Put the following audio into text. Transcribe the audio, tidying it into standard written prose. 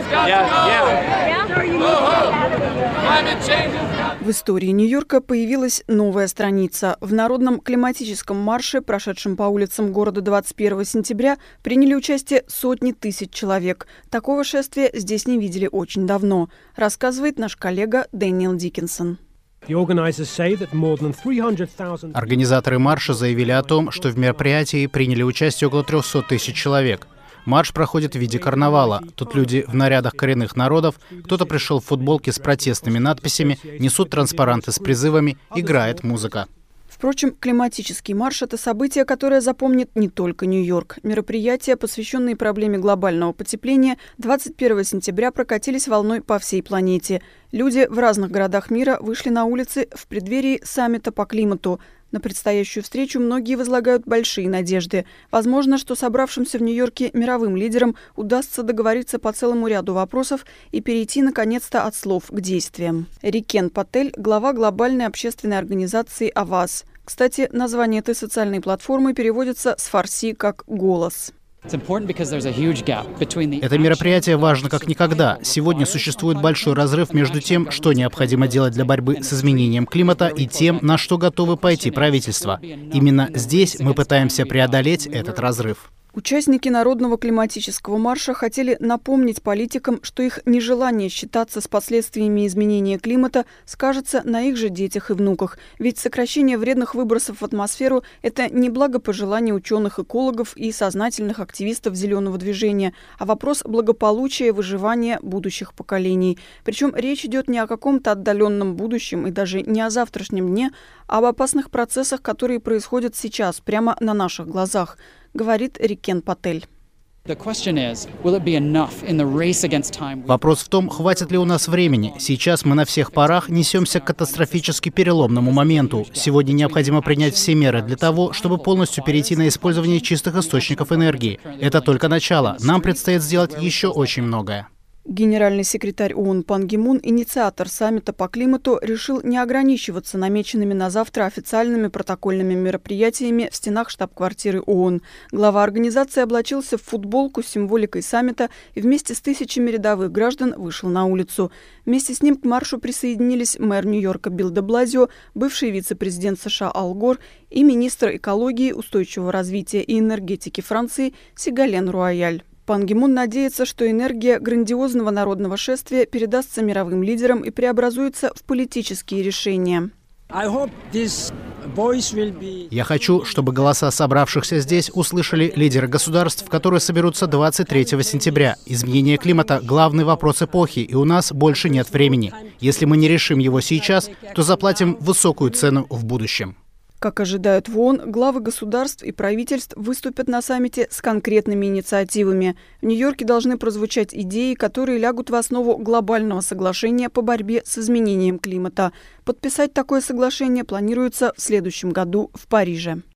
В истории Нью-Йорка появилась новая страница. В народном климатическом марше, прошедшем по улицам города 21 сентября, приняли участие сотни тысяч человек. Такого шествия здесь не видели очень давно, рассказывает наш коллега Дэниел Диккенсон. Организаторы марша заявили о том, что в мероприятии приняли участие около 300 тысяч человек. Марш проходит в виде карнавала. Тут люди в нарядах коренных народов, кто-то пришел в футболке с протестными надписями, несут транспаранты с призывами, играет музыка. Впрочем, климатический марш – это событие, которое запомнит не только Нью-Йорк. Мероприятия, посвященные проблеме глобального потепления, 21 сентября прокатились волной по всей планете. Люди в разных городах мира вышли на улицы в преддверии саммита по климату. На предстоящую встречу многие возлагают большие надежды. Возможно, что собравшимся в Нью-Йорке мировым лидерам удастся договориться по целому ряду вопросов и перейти, наконец-то, от слов к действиям. Рикен Патель – глава глобальной общественной организации «Аваз». Кстати, название этой социальной платформы переводится с фарси как «голос». Это мероприятие важно как никогда. Сегодня существует большой разрыв между тем, что необходимо делать для борьбы с изменением климата, и тем, на что готовы пойти правительства. Именно здесь мы пытаемся преодолеть этот разрыв. Участники народного климатического марша хотели напомнить политикам, что их нежелание считаться с последствиями изменения климата скажется на их же детях и внуках. Ведь сокращение вредных выбросов в атмосферу – это не благопожелание ученых-экологов и сознательных активистов зеленого движения, а вопрос благополучия и выживания будущих поколений. Причем речь идет не о каком-то отдаленном будущем и даже не о завтрашнем дне, а об опасных процессах, которые происходят сейчас, прямо на наших глазах, говорит Рикен Патель. Вопрос в том, хватит ли у нас времени. Сейчас мы на всех парах несемся к катастрофически переломному моменту. Сегодня необходимо принять все меры для того, чтобы полностью перейти на использование чистых источников энергии. Это только начало. Нам предстоит сделать еще очень многое. Генеральный секретарь ООН Пан Ги Мун, инициатор саммита по климату, решил не ограничиваться намеченными на завтра официальными протокольными мероприятиями в стенах штаб-квартиры ООН. Глава организации облачился в футболку с символикой саммита и вместе с тысячами рядовых граждан вышел на улицу. Вместе с ним к маршу присоединились мэр Нью-Йорка Билл де Блазио, бывший вице-президент США Ал Гор и министр экологии, устойчивого развития и энергетики Франции Сигален Руаяль. Пан Ги Мун надеется, что энергия грандиозного народного шествия передастся мировым лидерам и преобразуется в политические решения. Я хочу, чтобы голоса собравшихся здесь услышали лидеры государств, которые соберутся 23 сентября. Изменение климата – главный вопрос эпохи, и у нас больше нет времени. Если мы не решим его сейчас, то заплатим высокую цену в будущем. Как ожидают в ООН, главы государств и правительств выступят на саммите с конкретными инициативами. В Нью-Йорке должны прозвучать идеи, которые лягут в основу глобального соглашения по борьбе с изменением климата. Подписать такое соглашение планируется в следующем году в Париже.